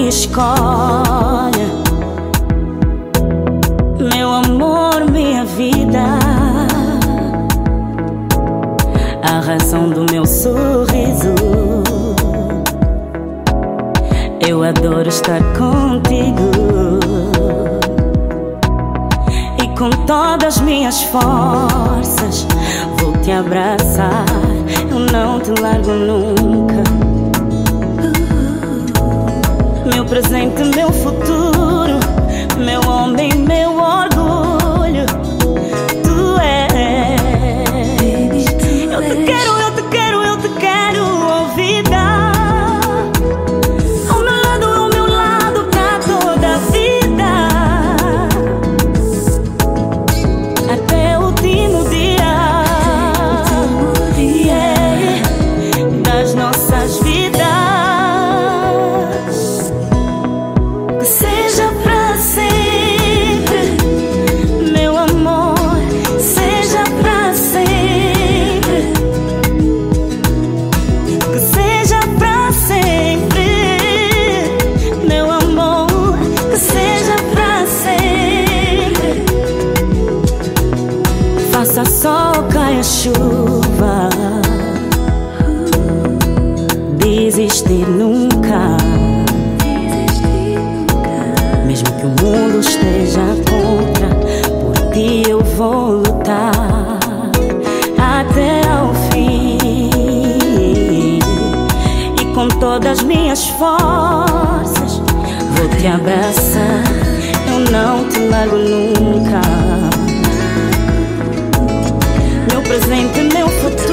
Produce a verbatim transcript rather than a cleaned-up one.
minha escolha, meu amor, minha vida, a razão do meu sorriso. Eu adoro estar contigo e com todas as minhas forças vou te abraçar. Eu não te largo nunca. Meu presente, meu futuro, meu homem, meu orgulho, tu és. Eu te quero, eu te quero, eu te quero, oh vida. Ao meu lado, ao meu lado, pra toda a vida, até o último dia, yeah, das nossas vidas. Seja pra sempre, meu amor, seja pra sempre. Que seja pra sempre, meu amor, que seja pra sempre. Faça sol, caia chuva, desistir nunca. Mesmo que o mundo esteja contra, por ti eu vou lutar até ao fim. E com todas as minhas forças vou te abraçar, eu não te largo nunca. Meu presente, meu futuro,